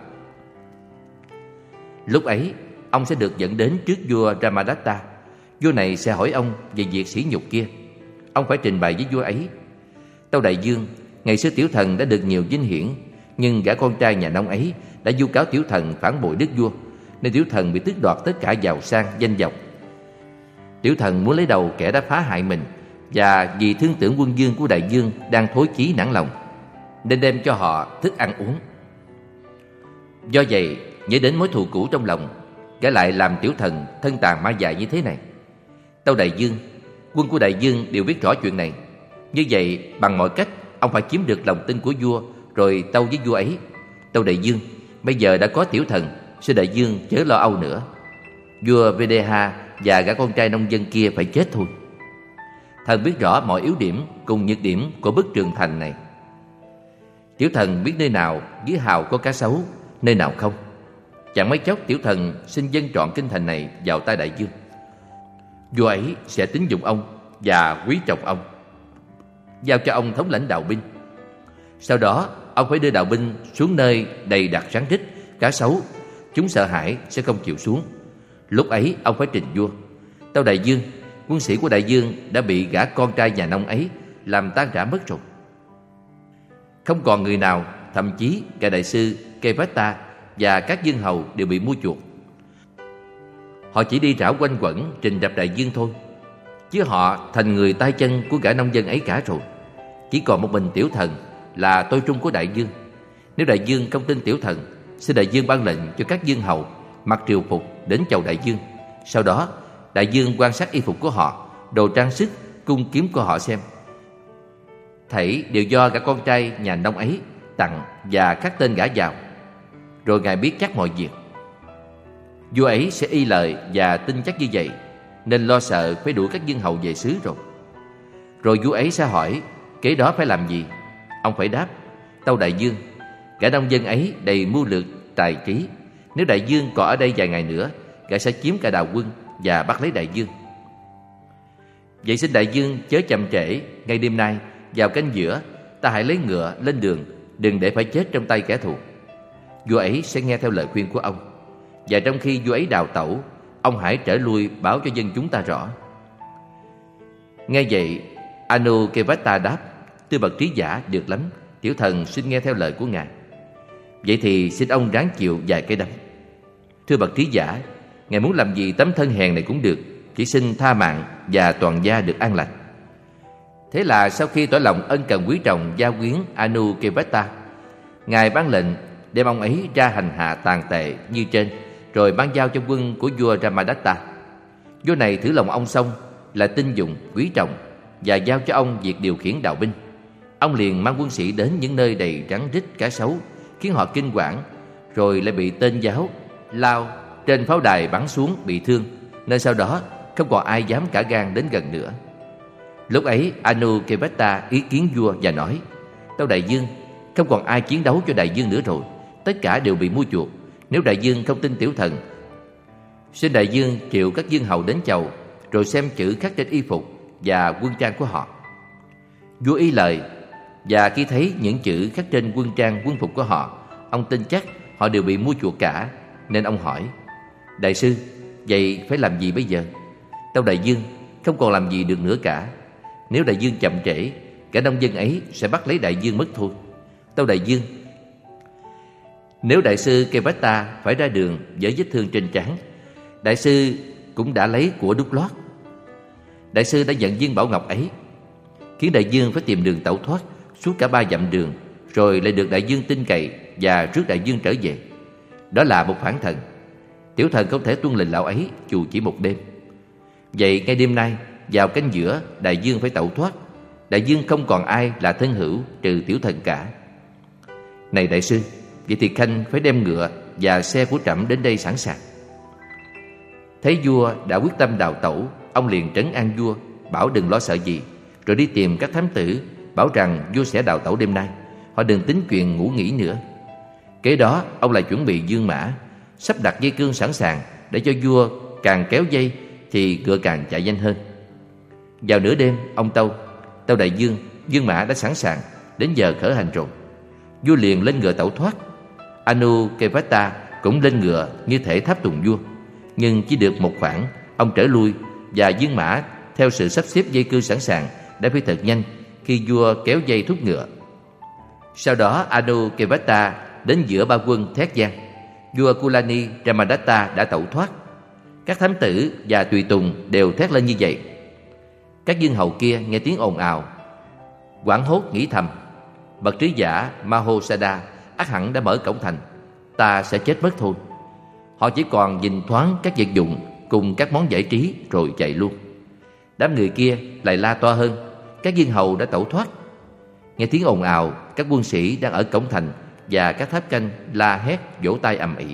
Lúc ấy ông sẽ được dẫn đến trước vua Brahmadatta. Vua này sẽ hỏi ông về việc sỉ nhục kia. Ông phải trình bày với vua ấy: "Tâu đại vương, ngày xưa tiểu thần đã được nhiều vinh hiển, nhưng gã con trai nhà nông ấy đã vu cáo tiểu thần phản bội đức vua, nên tiểu thần bị tước đoạt tất cả giàu sang danh vọng. Tiểu thần muốn lấy đầu kẻ đã phá hại mình, và vì thương tưởng quân vương của đại vương đang thối chí nản lòng, nên đem cho họ thức ăn uống. Do vậy, nhớ đến mối thù cũ trong lòng, gã lại làm tiểu thần thân tàn ma dại như thế này. Tâu đại vương, quân của đại vương đều biết rõ chuyện này. Như vậy, bằng mọi cách, ông phải chiếm được lòng tin của vua, rồi tâu với vua ấy: Tâu đại vương, bây giờ đã có tiểu thần, xin đại vương chớ lo âu nữa. Vua Videha và gã con trai nông dân kia phải chết thôi. Thần biết rõ mọi yếu điểm cùng nhược điểm của bức tường thành này. Tiểu thần biết nơi nào dưới hào có cá sấu, nơi nào không. Chẳng mấy chốc tiểu thần xin dâng trọn kinh thành này vào tay đại vương. Vua ấy sẽ tín dụng ông và quý trọng ông, giao cho ông thống lãnh đạo binh. Sau đó ông phải đưa đạo binh xuống nơi đầy đặc rắn rít, cá sấu. Chúng sợ hãi sẽ không chịu xuống. Lúc ấy ông phải trình vua: Tâu đại vương, quân sĩ của đại vương đã bị gã con trai nhà nông ấy làm tan rã mất rồi. Không còn người nào, thậm chí cả đại sư Kevata và các vương hầu đều bị mua chuộc. Họ chỉ đi rảo quanh quẩn trình đập đại vương thôi, chứ họ thành người tay chân của gã nông dân ấy cả rồi. Chỉ còn một mình tiểu thần là tôi trung của đại vương. Nếu đại vương không tin tiểu thần, xin đại vương ban lệnh cho các vương hầu mặc triều phục đến chầu đại vương. Sau đó đại vương quan sát y phục của họ, đồ trang sức, cung kiếm của họ xem. Thảy đều do gã con trai nhà nông ấy tặng và khắc tên gã vào. Rồi ngài biết chắc mọi việc. Vua ấy sẽ y lời và tin chắc như vậy, nên lo sợ phải đuổi các vương hầu về xứ rồi. Rồi vua ấy sẽ hỏi kế đó phải làm gì. Ông phải đáp: Tâu đại vương, gã nông dân ấy đầy mưu lược tài trí. Nếu đại vương còn ở đây vài ngày nữa, gã sẽ chiếm cả đạo quân và bắt lấy đại vương. Vậy xin đại vương chớ chậm trễ. Ngay đêm nay vào canh giữa, ta hãy lấy ngựa lên đường, đừng để phải chết trong tay kẻ thù. Vua ấy sẽ nghe theo lời khuyên của ông. Và trong khi vua ấy đào tẩu, ông hãy trở lui báo cho dân chúng ta rõ. Nghe vậy, Anukevata đáp: Thưa bậc trí giả, được lắm. Tiểu thần xin nghe theo lời của ngài. Vậy thì xin ông ráng chịu vài cái đấm. Thưa bậc trí giả, ngài muốn làm gì tấm thân hèn này cũng được, chỉ xin tha mạng và toàn gia được an lành. Thế là sau khi tỏ lòng ân cần quý trọng gia quyến Anukevata, ngài ban lệnh đem ông ấy ra hành hạ tàn tệ như trên, rồi ban giao cho quân của vua Brahmadatta. Vua này thử lòng ông xong, là tin dụng quý trọng, và giao cho ông việc điều khiển đạo binh. Ông liền mang quân sĩ đến những nơi đầy rắn rít cá sấu, khiến họ kinh quản, rồi lại bị tên giáo lao trên pháo đài bắn xuống bị thương, nên sau đó không còn ai dám cả gan đến gần nữa. Lúc ấy Anukevata ý kiến vua và nói: Tâu đại vương, không còn ai chiến đấu cho đại vương nữa rồi, tất cả đều bị mua chuộc. Nếu đại vương không tin tiểu thần, xin đại vương triệu các vương hầu đến chầu, rồi xem chữ khắc trên y phục và quân trang của họ. Vua y lời, và khi thấy những chữ khắc trên quân trang quân phục của họ, ông tin chắc họ đều bị mua chuộc cả, nên ông hỏi: Đại sư, vậy phải làm gì bây giờ? Tâu đại vương, không còn làm gì được nữa cả. Nếu đại vương chậm trễ, cả nông dân ấy sẽ bắt lấy đại vương mất thôi. Tâu đại vương, nếu đại sư Kevata phải ra đường với vết thương trên trán, đại sư cũng đã lấy của đúc lót. Đại sư đã nhận viên bảo ngọc ấy, khiến đại vương phải tìm đường tẩu thoát suốt cả 3 dặm đường, rồi lại được đại vương tin cậy và rước đại vương trở về. Đó là một phản thần. Tiểu thần không thể tuân lệnh lão ấy dù chỉ một đêm. Vậy ngay đêm nay vào canh giữa, đại vương phải tẩu thoát. Đại vương không còn ai là thân hữu trừ tiểu thần cả. Này đại sư, vậy thì khanh phải đem ngựa và xe của trẫm đến đây sẵn sàng. Thấy vua đã quyết tâm đào tẩu, ông liền trấn an vua, bảo đừng lo sợ gì, rồi đi tìm các thám tử, bảo rằng vua sẽ đào tẩu đêm nay. Họ đừng tính chuyện ngủ nghỉ nữa. Kế đó ông lại chuẩn bị dương mã, sắp đặt dây cương sẵn sàng, để cho vua càng kéo dây thì ngựa càng chạy nhanh hơn. Vào nửa đêm, ông Tâu Đại Dương, Dương mã đã sẵn sàng, đến giờ khởi hành rồi. Vua liền lên ngựa tẩu thoát. Anukevatta cũng lên ngựa như thể tháp tùng vua, nhưng chỉ được một khoảng, ông trở lui và Dương mã theo sự sắp xếp dây cương sẵn sàng đã phi thật nhanh khi vua kéo dây thúc ngựa. Sau đó Anukevatta đến giữa ba quân thét vang. Vua Kulani Brahmadatta đã tẩu thoát. Các thám tử và tùy tùng đều thét lên như vậy. Các vương hầu kia nghe tiếng ồn ào, hoảng hốt nghĩ thầm: bậc trí giả Mahosada ắt hẳn đã mở cổng thành, ta sẽ chết mất thôi. Họ chỉ còn nhìn thoáng các vật dụng cùng các món giải trí rồi chạy luôn. Đám người kia lại la to hơn: các vương hầu đã tẩu thoát. Nghe tiếng ồn ào, các quân sĩ đang ở cổng thành và các tháp canh la hét vỗ tay ầm ĩ.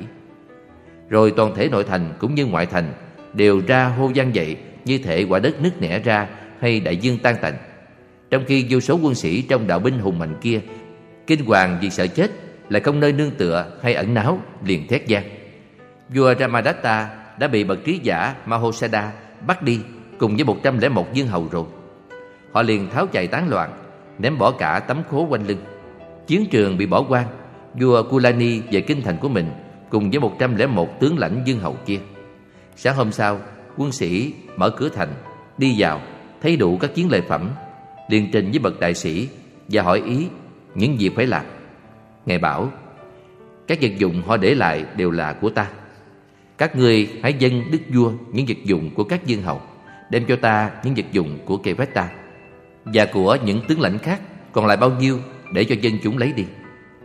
Rồi toàn thể nội thành cũng như ngoại thành đều ra hô vang dậy, như thể quả đất nứt nẻ ra hay đại dương tan tành. Trong khi vô số quân sĩ trong đạo binh hùng mạnh kia kinh hoàng vì sợ chết, lại không nơi nương tựa hay ẩn náu, liền thét vang. Vua Brahmadatta đã bị bậc trí giả Mahosada bắt đi cùng với 101 vương hầu rồi. Họ liền tháo chạy tán loạn, ném bỏ cả tấm khố quanh lưng. Chiến trường bị bỏ hoang. Vua Kulani về kinh thành của mình cùng với 101 tướng lãnh vương hầu kia. Sáng hôm sau, quân sĩ mở cửa thành đi vào, thấy đủ các chiến lợi phẩm, liền trình với bậc đại sĩ và hỏi ý những việc phải làm. Ngài bảo: các vật dụng họ để lại đều là của ta. Các ngươi hãy dâng đức vua những vật dụng của các vương hầu, đem cho ta những vật dụng của Kevatta và của những tướng lãnh khác, còn lại bao nhiêu để cho dân chúng lấy đi.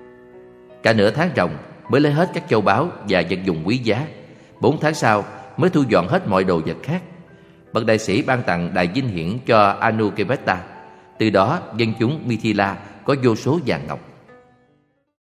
Cả nửa tháng ròng mới lấy hết các châu báu và vật dụng quý giá. 4 tháng sau mới thu dọn hết mọi đồ vật khác. Bậc đại sĩ ban tặng đài vinh hiển cho Anukevatta. Từ đó dân chúng Mithila có vô số vàng ngọc.